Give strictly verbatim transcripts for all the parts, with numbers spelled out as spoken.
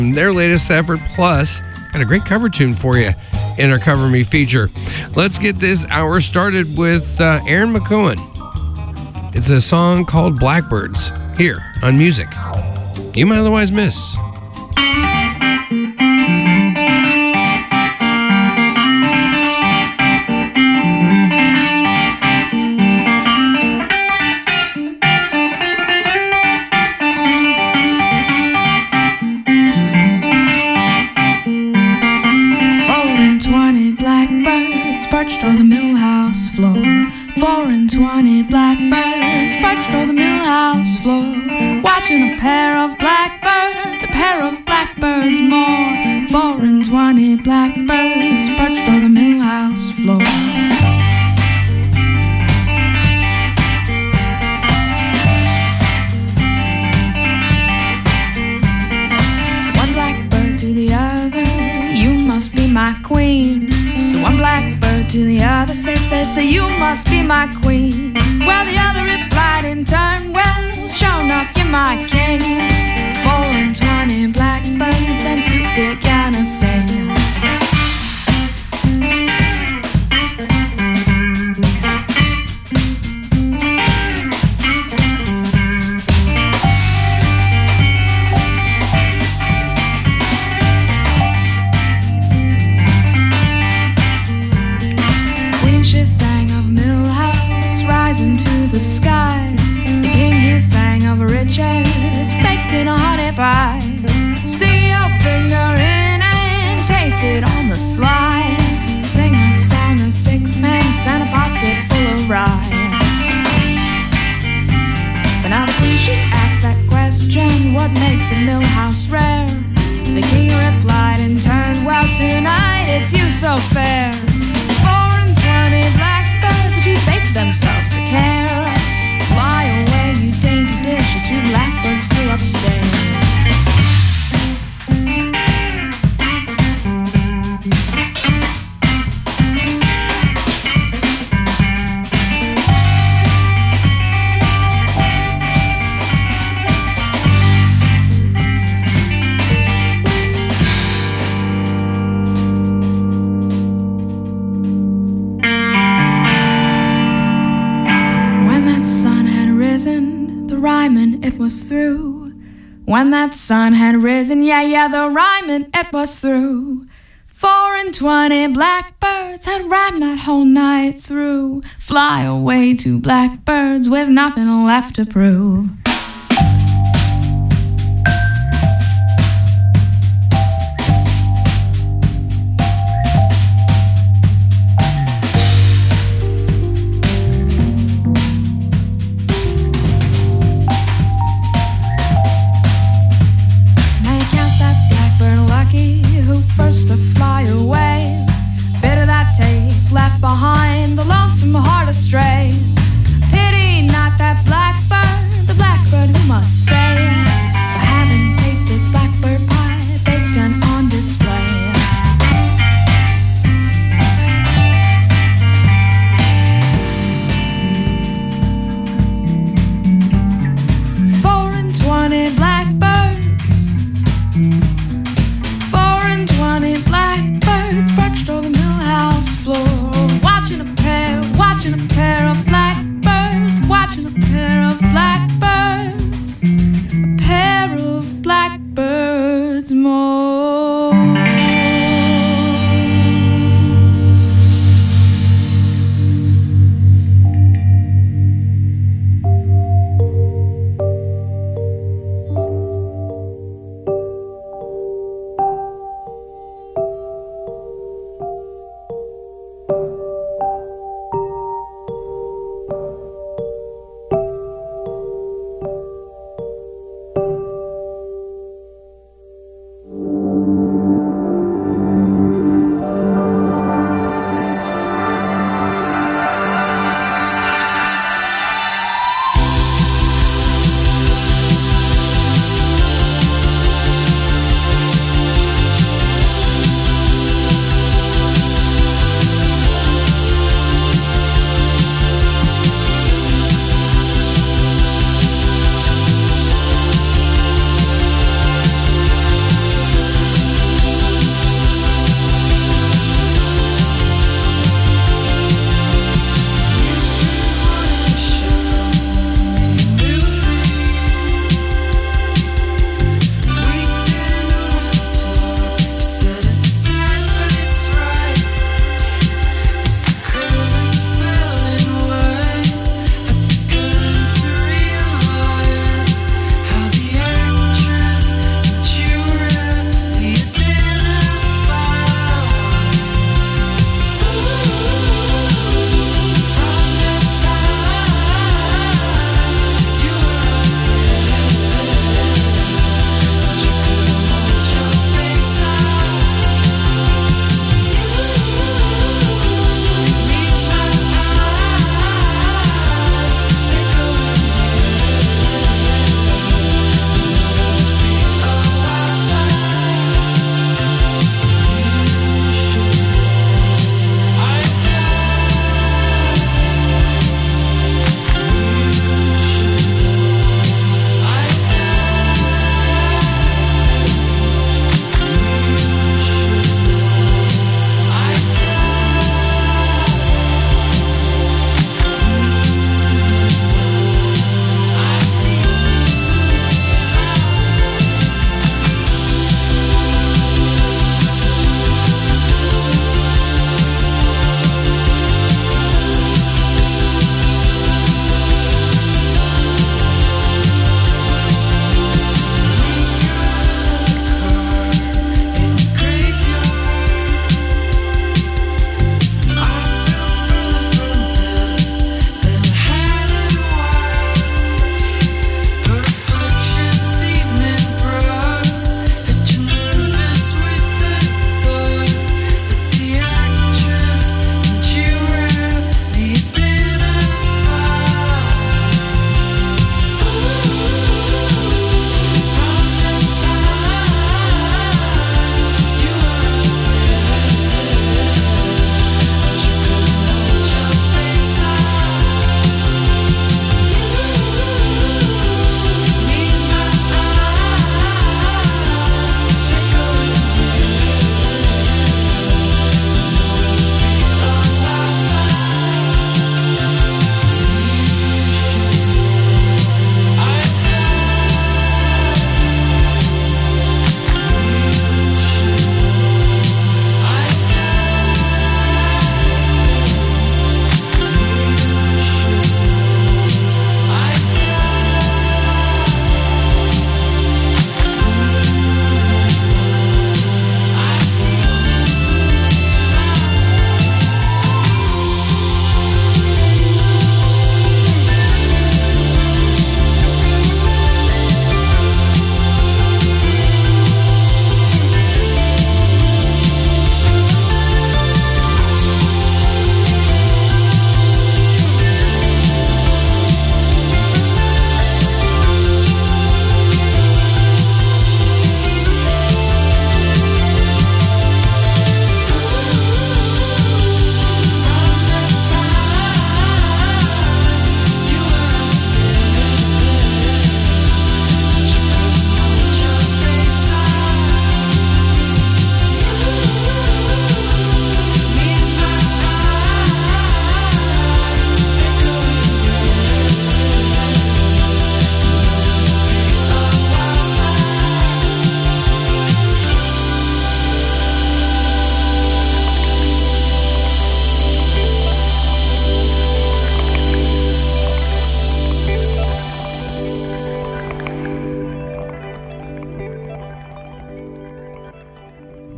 their latest effort, plus got a great cover tune for you in our Cover Me feature. Let's get this hour started with uh, Aaron McCohen. It's a song called Blackbirds here on Music You Might Otherwise Miss. Perched on the millhouse floor. Four and twenty blackbirds perched on the millhouse floor, watching a pair of blackbirds, a pair of blackbirds more. Four and twenty blackbirds perched on the millhouse floor. One blackbird to the other, you must be my queen. So one blackbird to the other says, says, so you must be my queen. Well, the other replied in turn, well, sure enough, you're my king. Four and twenty blackbirds and two began to sing. Into the sky, the king he sang of riches baked in a honey pie. Stick your finger in and taste it on the sly. Sing a song of sixpence and a pocket full of rye. But now the queen she asked that question, what makes a millhouse rare? The king replied in turn, well, tonight it's you so fair. Four and twenty blackbirds that you bake themselves to care. Fly away, you dainty dish, your two blackbirds flew upstairs. Rhyming, it was through. When that sun had risen, yeah, yeah, the rhyming, it was through. Four and twenty blackbirds had rhymed that whole night through. Fly away, two blackbirds with nothing left to prove. First to fly away, bitter that taste left behind, the lonesome heart astray. Pity not that blackbird, the blackbird who must stay, for having tasted blackbird pie baked and on display. Four and twenty blackbirds, blackbirds perched on the millhouse floor, watching a pair, watching a pair of blackbirds, watching a pair of blackbirds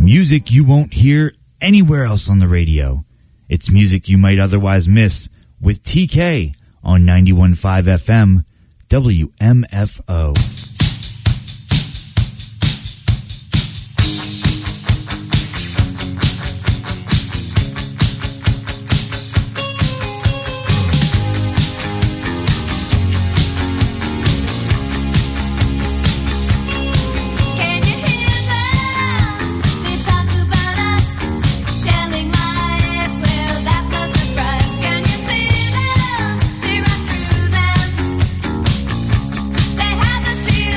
Music you won't hear anywhere else on the radio. It's music you might otherwise miss with T K on ninety-one point five F M W M F O. She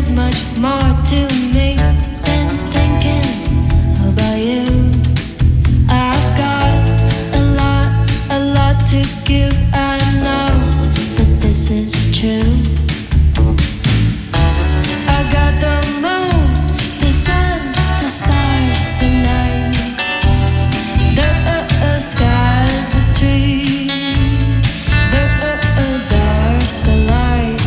is much more to me than thinking about you. I've got a lot, a lot to give. I know that this is true. I got the moon, the sun, the stars, the night, the uh, uh, skies, the trees, the uh, uh, dark, the light.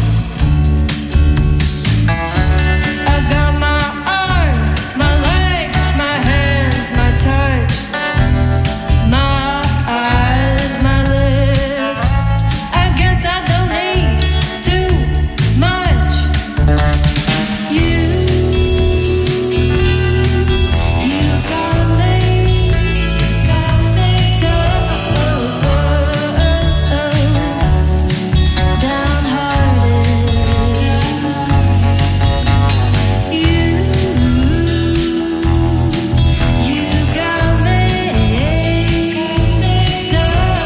I got my arms, my legs, my hands, my touch, my eyes, my lips. I guess I don't need too much. You, you got me so downhearted. You, you got me so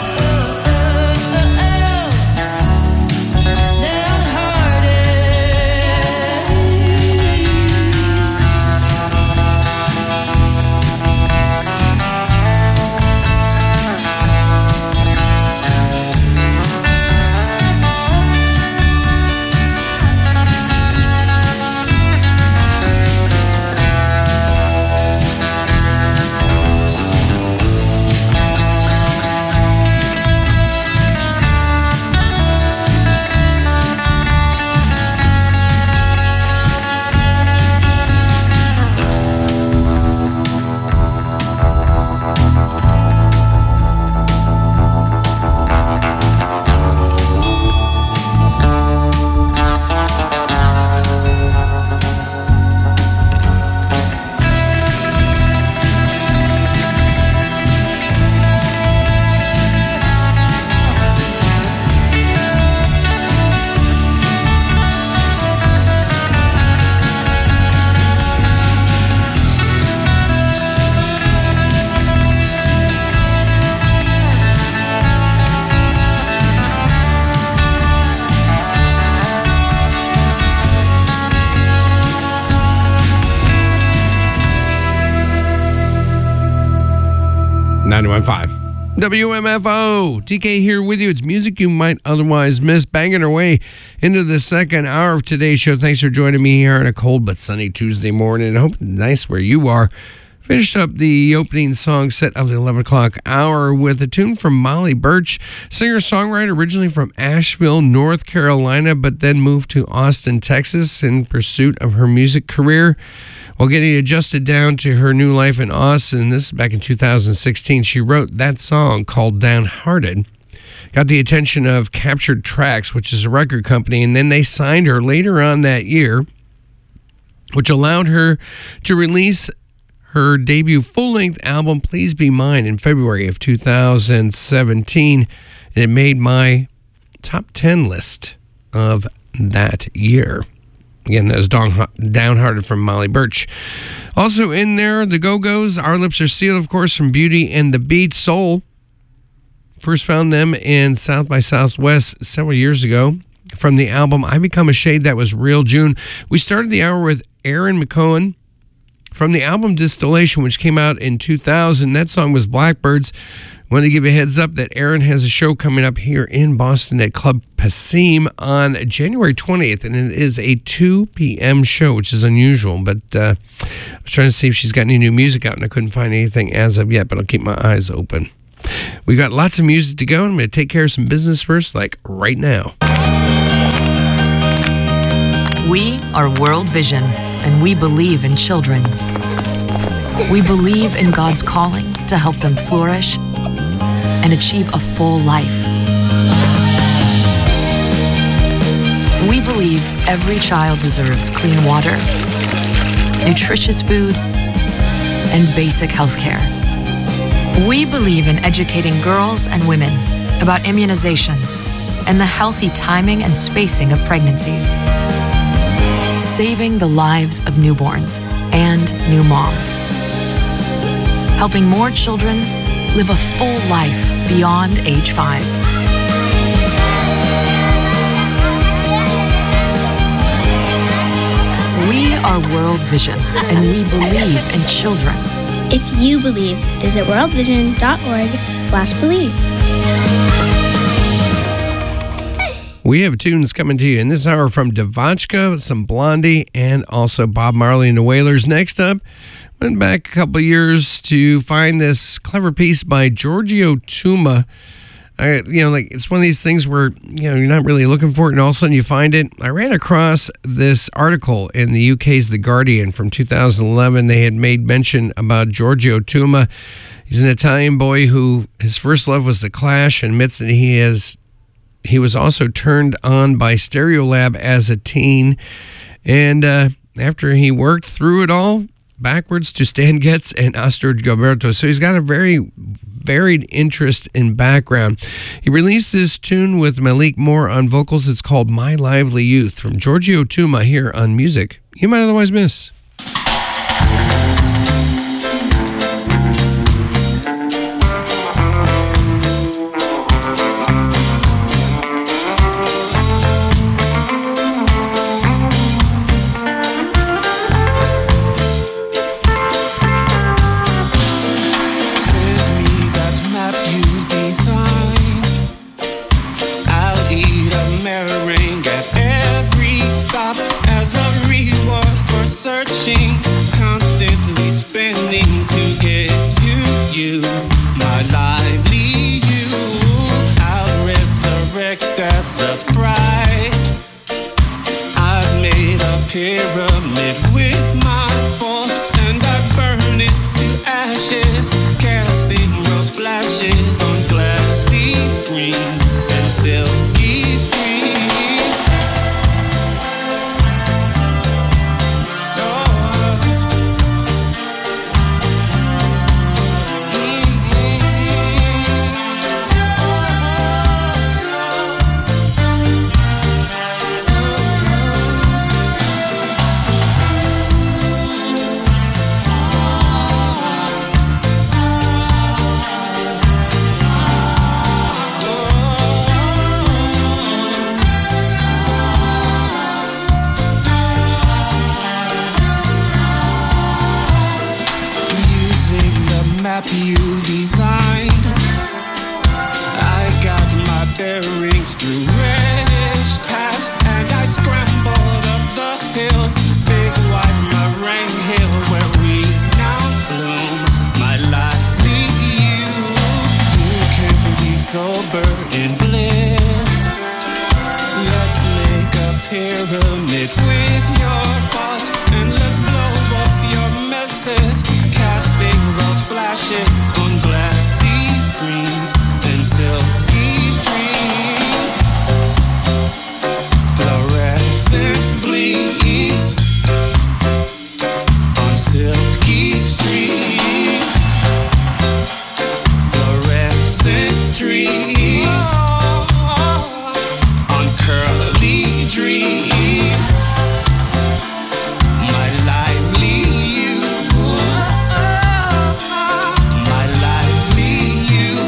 ninety-one point five W M F O. T K here with you. It's music you might otherwise miss. Banging our way into the second hour of today's show. Thanks for joining me here on a cold but sunny Tuesday morning. I hope it's nice where you are. Finished up the opening song set of the eleven o'clock hour with a tune from Molly Birch, singer-songwriter originally from Asheville, North Carolina, but then moved to Austin, Texas in pursuit of her music career. While getting adjusted down to her new life in Austin, this is back in two thousand sixteen, she wrote that song called Downhearted. Got the attention of Captured Tracks, which is a record company, and then they signed her later on that year, which allowed her to release her debut full-length album, Please Be Mine, in February of two thousand seventeen, and it made my top ten list of that year. Again, that was Downhearted from Molly Birch. Also in there, the Go-Go's, Our Lips Are Sealed, of course, from Beauty and the Beat. Soul. First found them in South by Southwest several years ago. From the album I Become a Shade, that was Real June. We started the hour with Aaron McCohen from the album Distillation, which came out in two thousand. That song was Blackbirds. Want to give you a heads up that Aaron has a show coming up here in Boston at Club Passim on January twentieth, and it is a two p.m. show, which is unusual, but uh, I was trying to see if she's got any new music out, and I couldn't find anything as of yet, but I'll keep my eyes open. We got lots of music to go, and I'm going to take care of some business first, like right now. We are World Vision, and we believe in children. We believe in God's calling to help them flourish and achieve a full life. We believe every child deserves clean water, nutritious food, and basic health care. We believe in educating girls and women about immunizations and the healthy timing and spacing of pregnancies, saving the lives of newborns and new moms, helping more children live a full life beyond age five. are World Vision, and we believe in children. If you believe, visit worldvision.org slash believe. We have tunes coming to you in this hour from Devotchka, some Blondie, and also Bob Marley and the Wailers. Next up, went back a couple of years to find this clever piece by Giorgio Tuma. I, you know, like it's one of these things where, you know, you're not really looking for it and all of a sudden you find it. I ran across this article in the U K's The Guardian from two thousand eleven. They had made mention about Giorgio Tuma. He's an Italian boy who his first love was The Clash, and admits that he has he was also turned on by Stereolab as a teen. And uh, after he worked through it all, backwards to Stan Getz and Astrud Gilberto. So he's got a very varied interest in background. He released this tune with Malik Moore on vocals. It's called My Lively Youth from Giorgio Tuma here on Music You Might Otherwise Miss. Constantly spending to get to you, my lively you. I'll resurrect as a sprite. I've made a pyramid with my thoughts, and I burn it to ashes, casting rose flashes on glassy screens and silky streets. You designed, I got my bearings through reddish paths, and I scrambled up the hill, big white meringue hill, where we now bloom, my lively you. You can't be sober in bliss. Let's make a pyramid with your thoughts, and let's blow up your messes, casting rose flashes on glassy screens and silky streets. Fluorescence bleeds on silky streets. Fluorescent trees on curly dreams. My lively you. My lively you.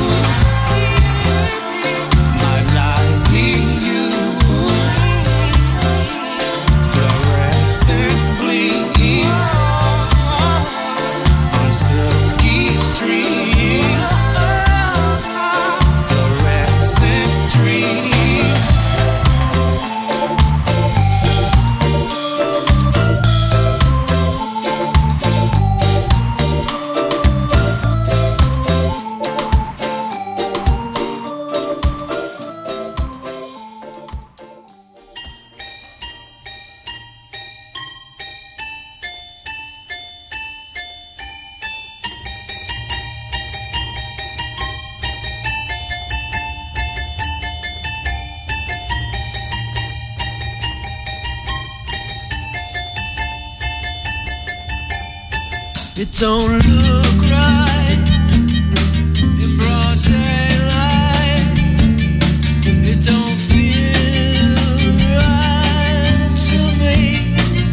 My lively you. Fluorescence bleeds on silky streets. Fluorescent trees. It don't look right in broad daylight. It don't feel right to me.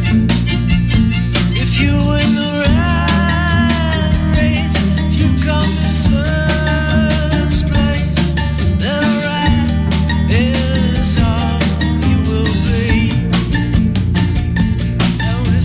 If you in the rat race, if you come in first place, then a rat is all you will be. Oh,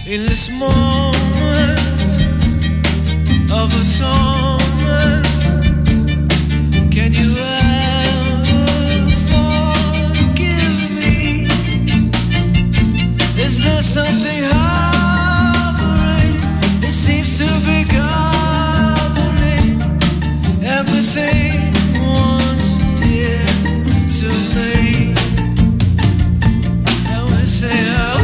in this moment of atonement. Can you ever forgive me? Is there something hovering? It seems to be governing everything once dear to me. And we say, oh,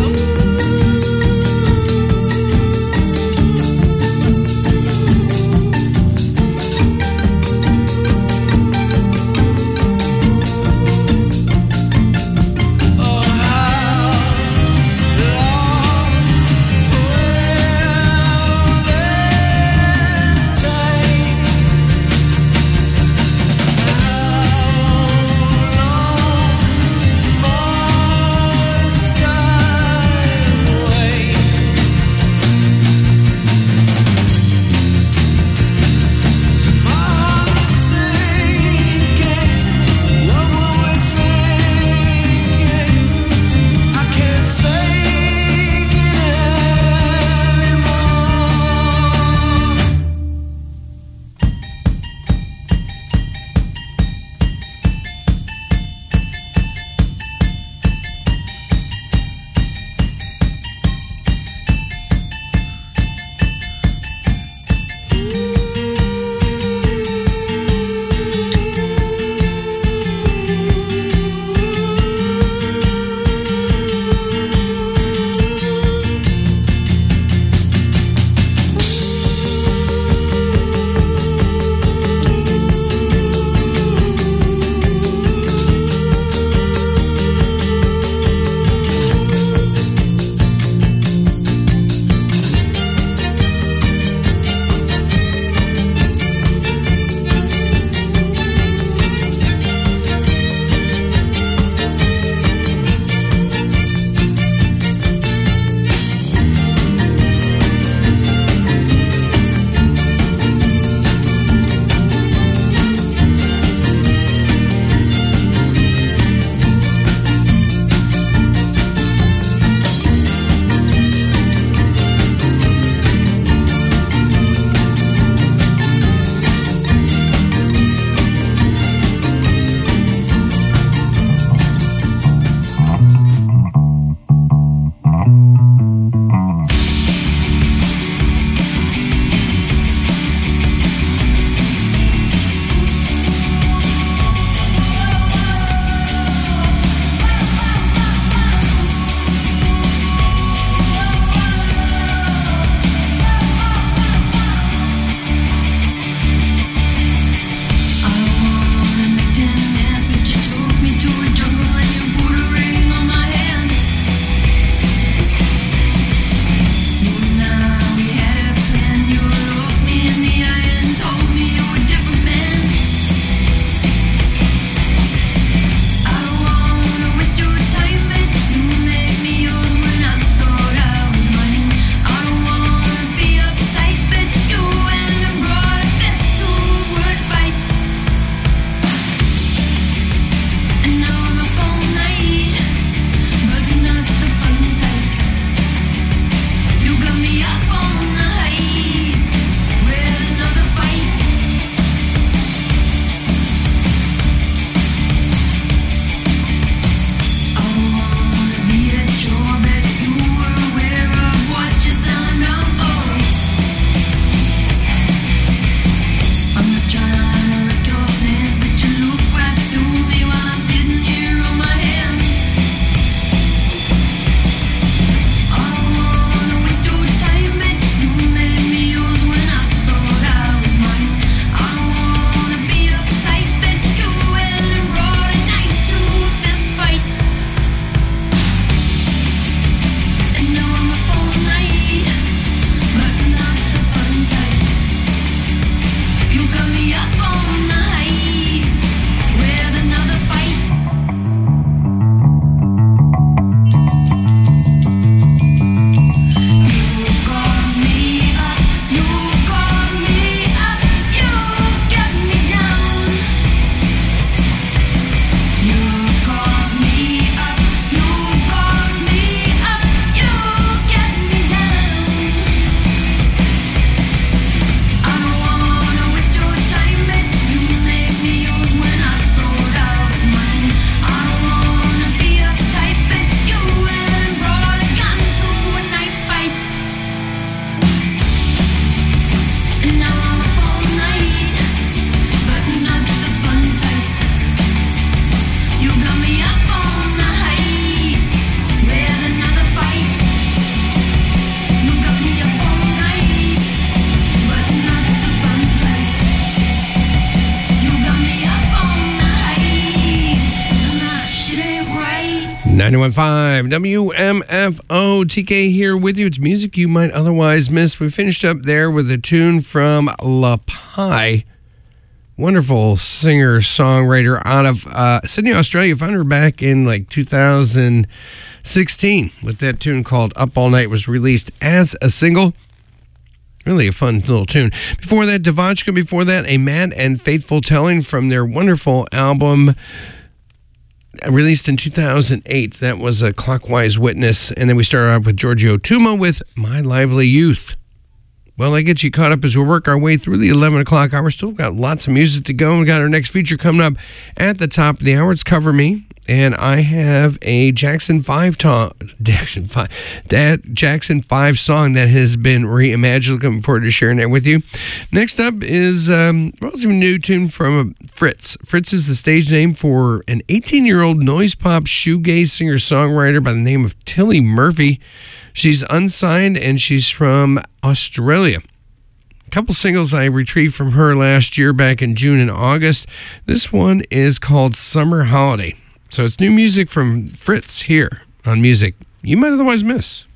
ninety-one point five W M F O, T K here with you. It's music you might otherwise miss. We finished up there with a tune from La Pie. Wonderful singer, songwriter out of uh, Sydney, Australia. Found her back in like two thousand sixteen with that tune called Up All Night. It was released as a single. Really a fun little tune. Before that, Devotchka. Before that, A Mad and Faithful Telling from their wonderful album released in two thousand eight. That was a Clockwise Witness. And then we started off with Giorgio Tuma with My Lively Youth. Well, that gets you caught up as we work our way through the eleven o'clock hour. Still got lots of music to go. We got our next feature coming up at the top of the hour. It's Cover Me. And I have a Jackson five, ta- Jackson five, that Jackson five song that has been reimagined. Looking forward to sharing that with you. Next up is um, a relatively new tune from Fritz. Fritz is the stage name for an eighteen-year-old noise pop shoegaze singer-songwriter by the name of Tilly Murphy. She's unsigned and she's from Australia. A couple singles I retrieved from her last year back in June and August. This one is called Summer Holiday. So it's new music from Fritz here on Music You Might Otherwise Miss.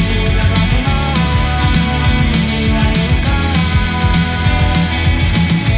Thank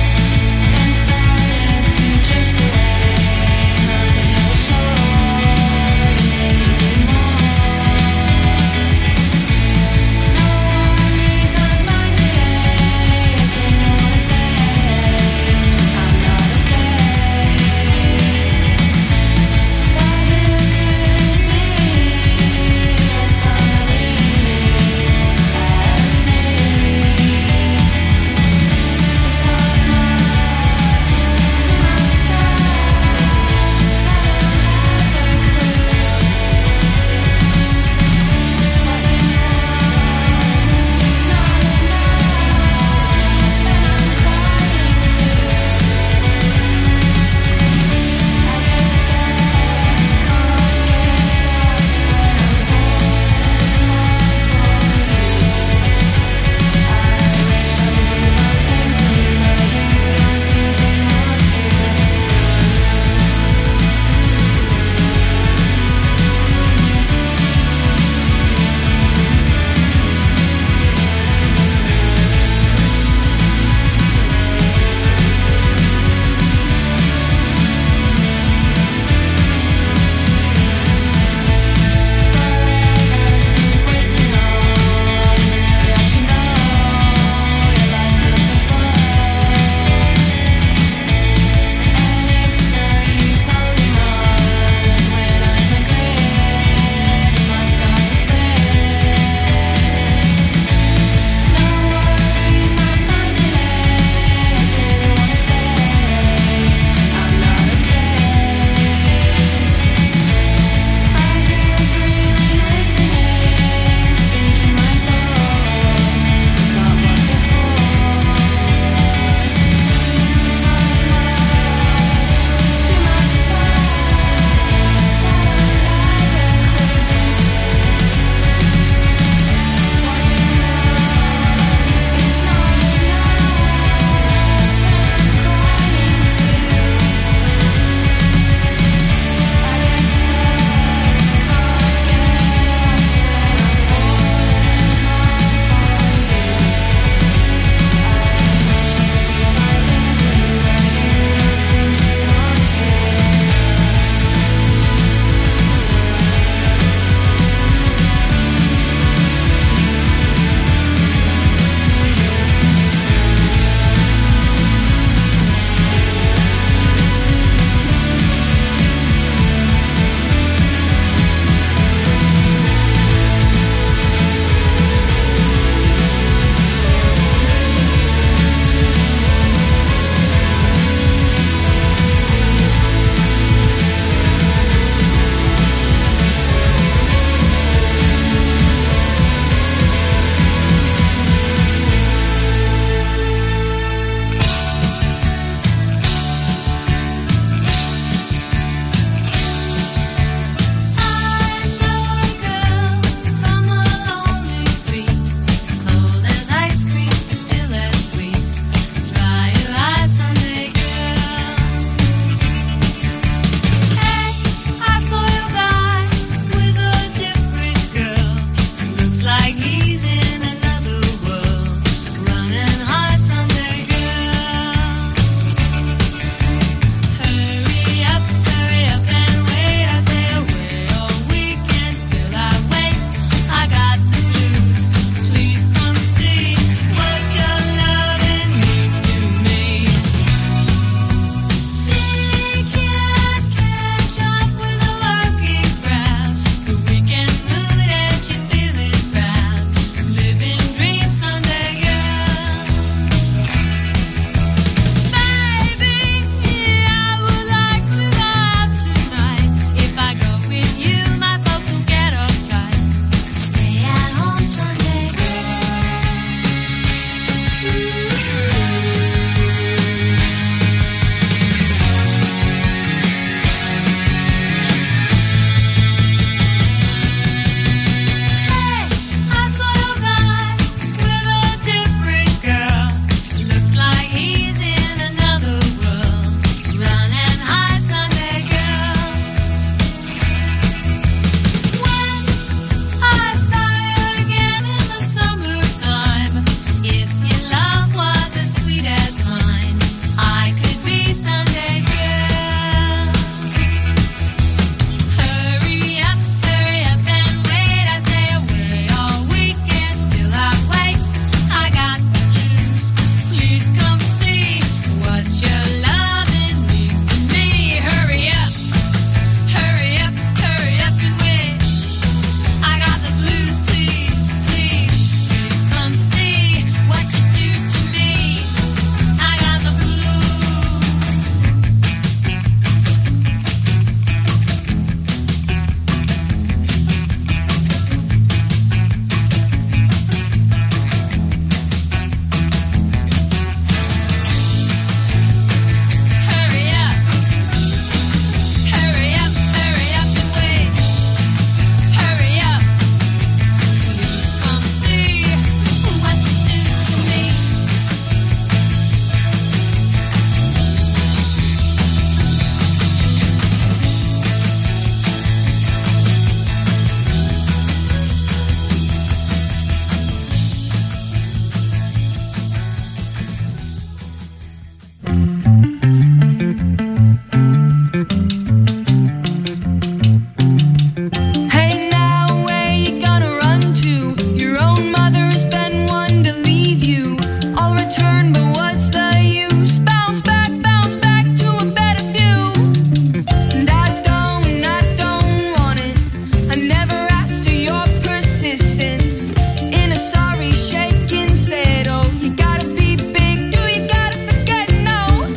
worry, shaking, said, oh, you gotta be big, do you gotta forget, no?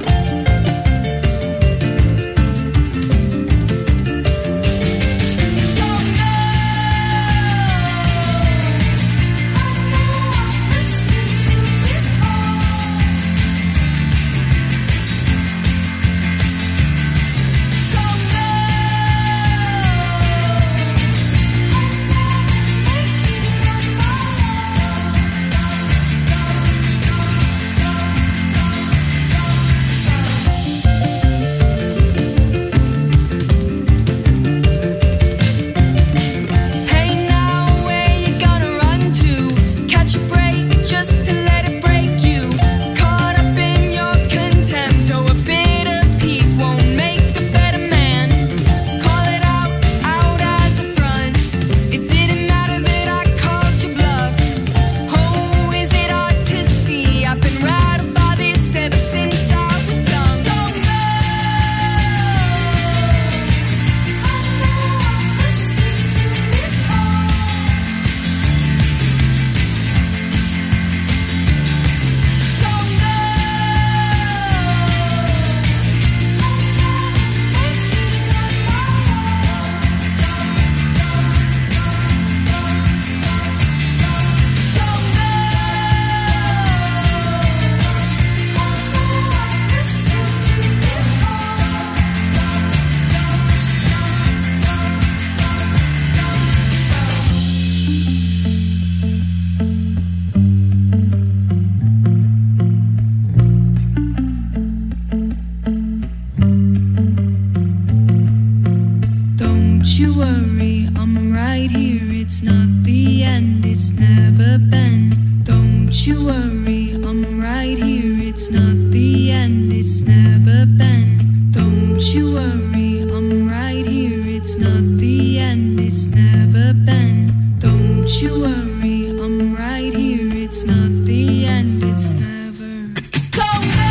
Don't know. I know I pushed you to before. Don't know. Hey now, where you gonna run to? Catch a break just to let it break you. Caught up in your contempt, oh, a bitter peak won't make a better man. Call it out, out as a front. It didn't matter that I called you bluff. Oh, is it hard to see? I've been rattled by this ever since I was young. Don't know. I know I pushed you to before. Don't know. Don't you worry, I'm right here. It's not the end, it's never been. Don't you worry, I'm right here. It's not the end, it's never been. Don't you worry, I'm right here. It's not the end, it's never been. Don't you worry, I'm right here. It's not the end, it's never. Don't know.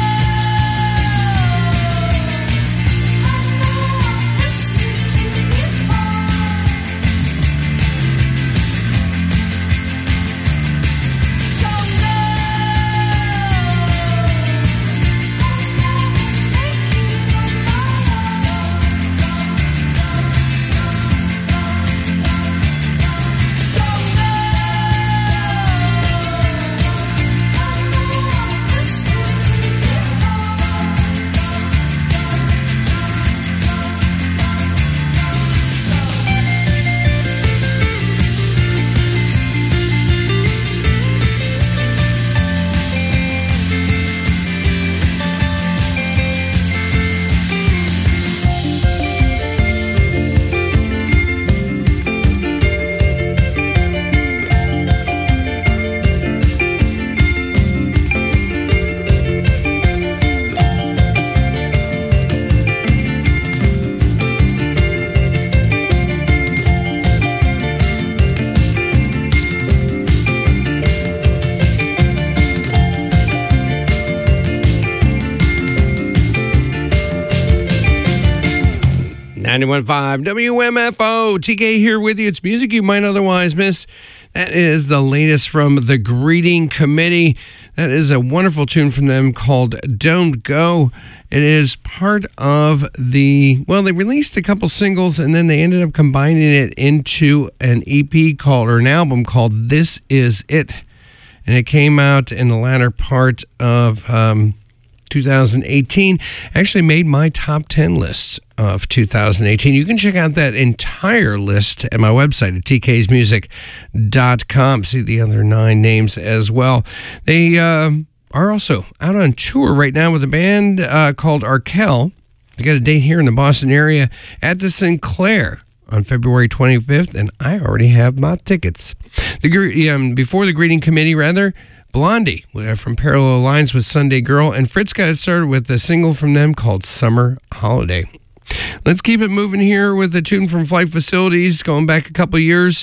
ninety-one point five W M F O. T K here with you. It's music you might otherwise miss. That is the latest from the Greeting Committee. That is a wonderful tune from them called Don't Go. It is part of the, well, they released a couple singles and then they ended up combining it into an E P called, or an album called This Is It. And it came out in the latter part of um, two thousand eighteen. Actually made my top ten list of two thousand eighteen. You can check out that entire list at my website at t k's music dot com. See the other nine names as well. They uh, are also out on tour right now with a band uh, called Arkell. They got a date here in the Boston area at the Sinclair on February twenty-fifth, and I already have my tickets. The um, Before the Greeting Committee, rather, Blondie from Parallel Lines with Sunday Girl, and Fritz got it started with a single from them called Summer Holiday. Let's keep it moving here with a tune from Flight Facilities, going back a couple years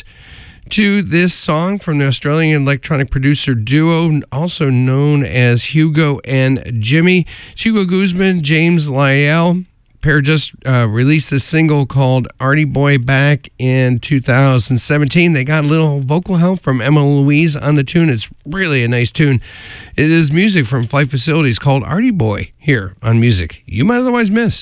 to this song from the Australian electronic producer duo, also known as Hugo and Jimmy. It's Hugo Guzman, James Lyell, pair just uh, released a single called Artie Boy back in two thousand seventeen. They got a little vocal help from Emma Louise on the tune. It's really a nice tune. It is music from Flight Facilities called Artie Boy here on Music You Might Otherwise Miss.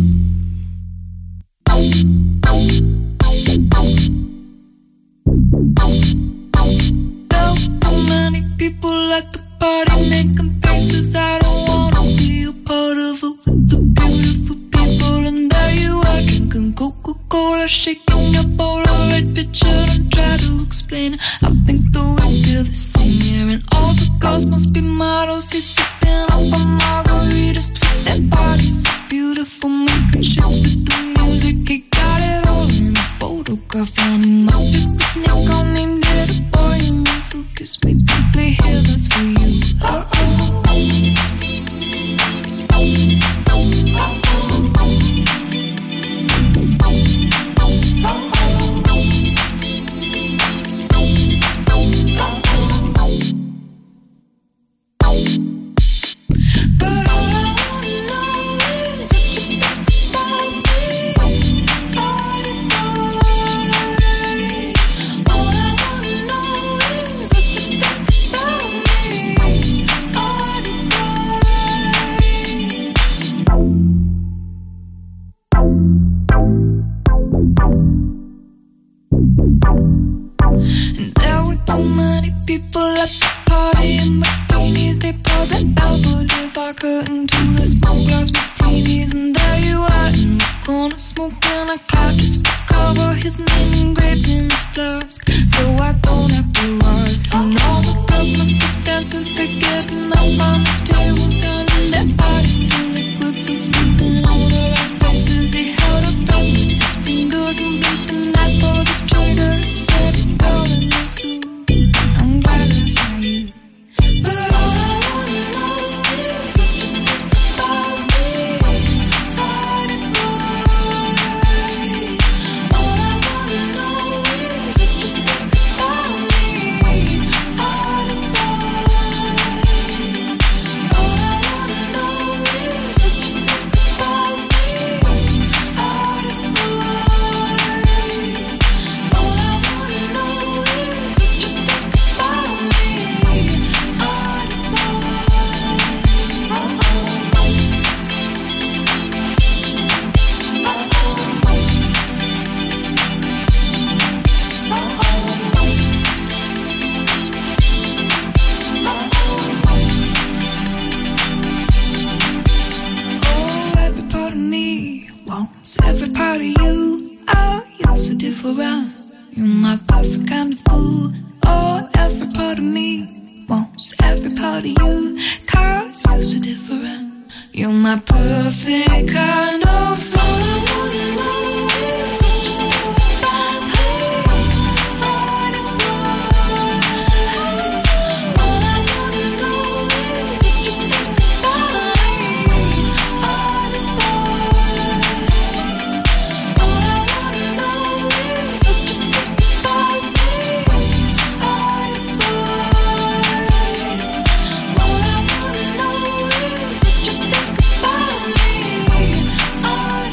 There were too many people at the party making faces. I don't wanna be a part of it with the beautiful people. And there you are drinking Coca-Cola, shaking your bowl of red picture. Don't try to explain it. I think that we feel the same here. And all the girls must be models. He's sipping up on margaritas, twist that body so beautiful, making shapes with the music. He got it all in a photograph, and he mocked it with Nick on him. Did a boy in me, so kiss me deeply here, that's for you. Oh oh. People at the party in bikinis, they pour the Belvedere vodka into the smoke glass martinis. And there you are in the corner, smoking a cloud just to cover his name engraved in his flask. So I don't have to ask. And all the girls must be dancers, they're getting up on the tables, turning their bodies to liquid, so smooth in all the right places. He held a friend with his fingers and blinked a night for the trigger. Said it all in the suit. I'm glad I saw you, but all I wanna know is what you think about me, Artie boy. All I wanna know is what you think about me, Artie boy. All I wanna know is what you think about me, Artie boy. All I wanna know is what you think. Every part of you, oh, you're so different. You're my perfect kind of fool. Oh, every part of me wants every part of you, 'cause you're so different. You're my perfect kind of fool. All I wanna know is what you think about me, Artie boy. All I wanna know is what you think about me, Artie boy. All I wanna know is what you think about me, Artie boy. All I wanna know is what you think about me, Artie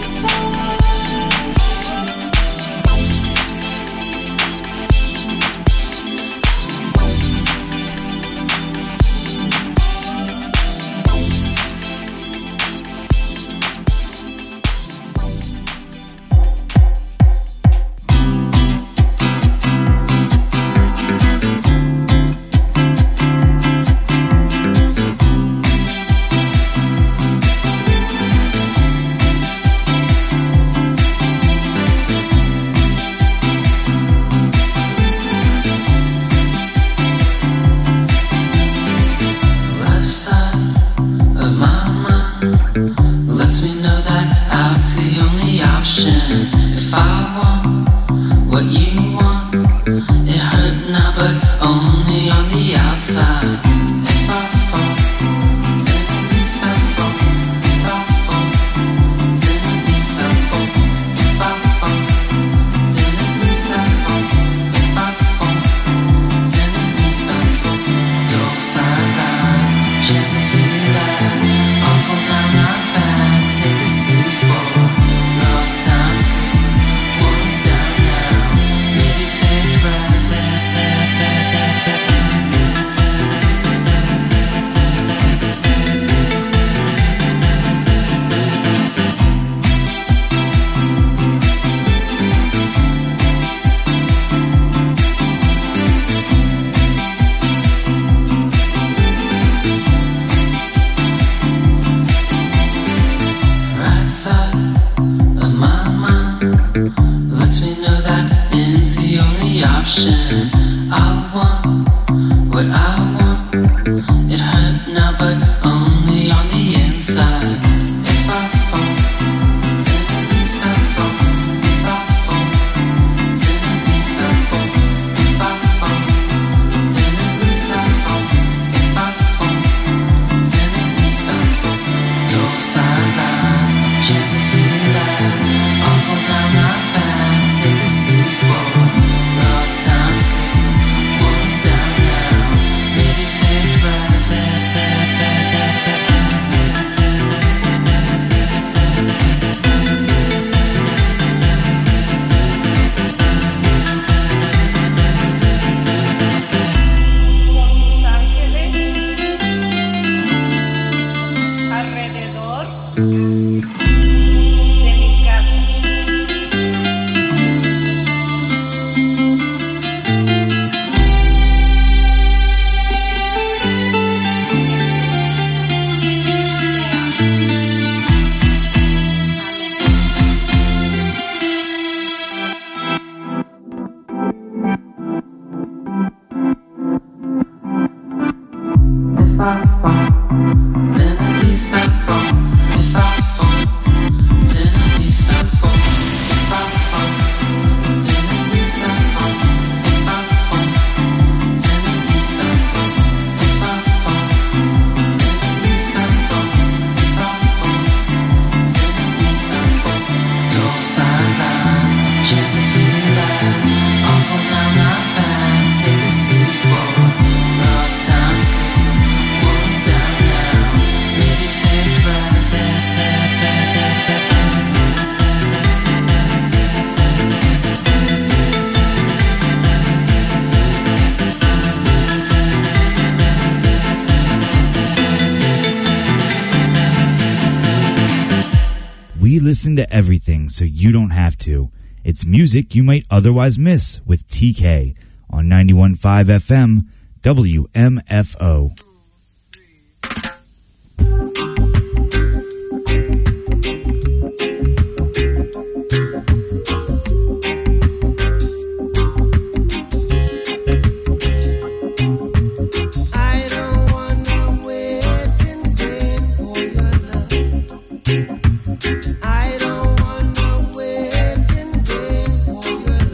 Listen to everything so you don't have to. It's music you might otherwise miss with T K on ninety-one point five F M W M F O.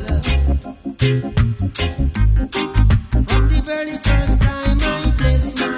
From the very first time I bless my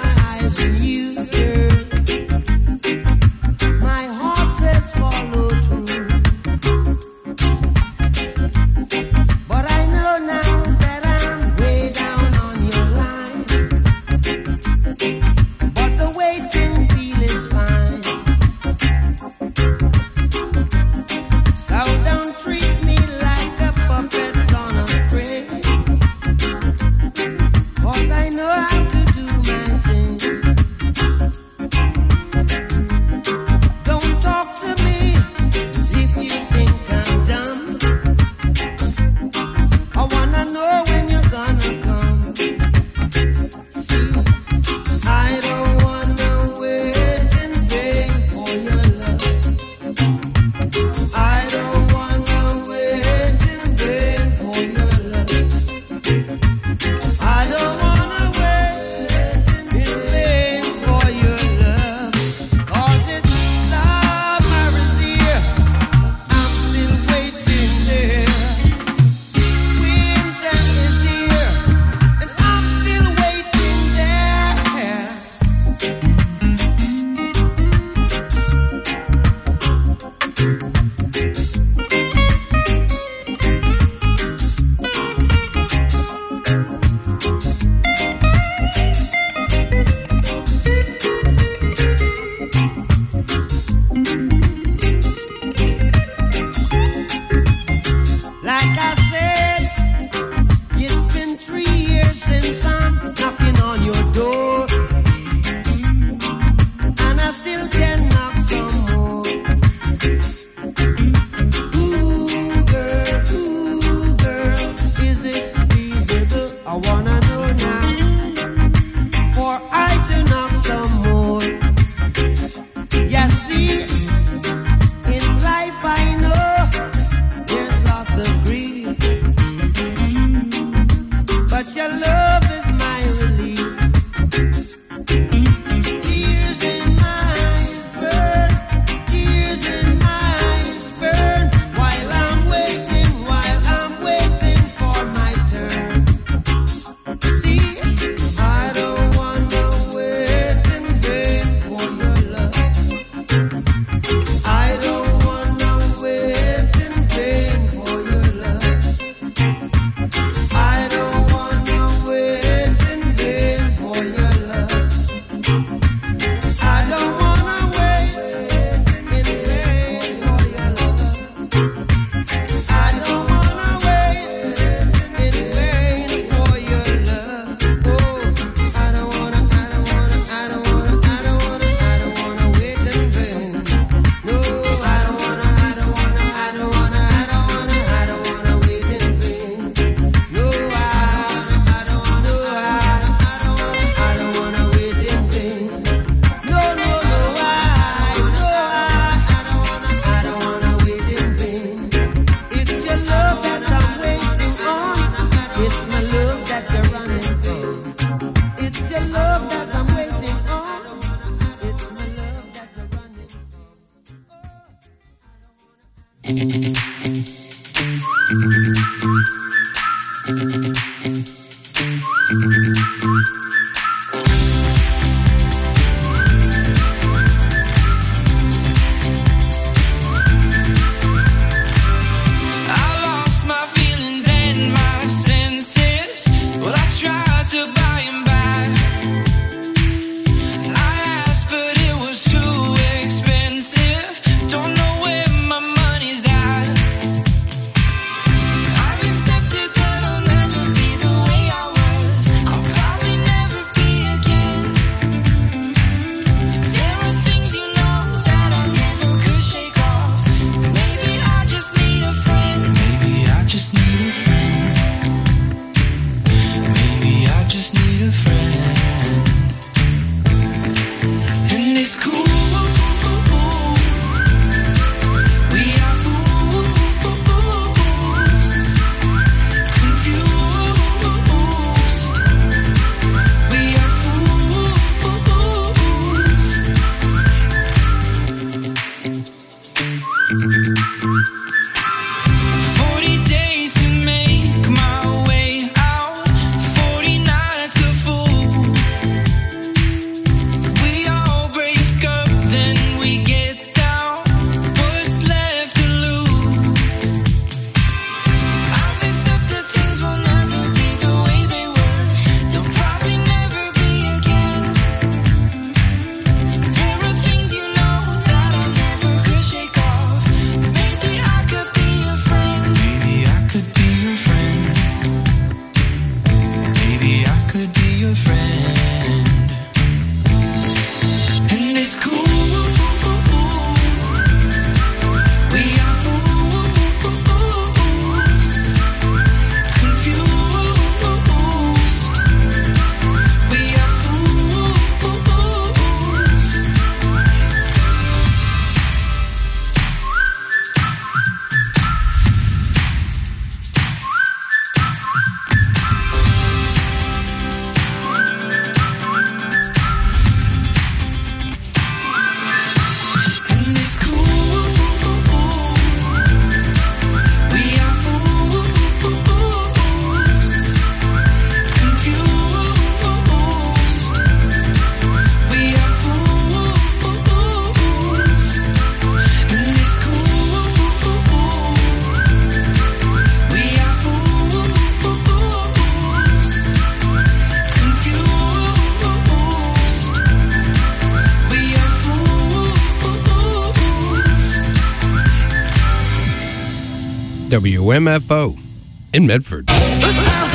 W M F O in Medford. The time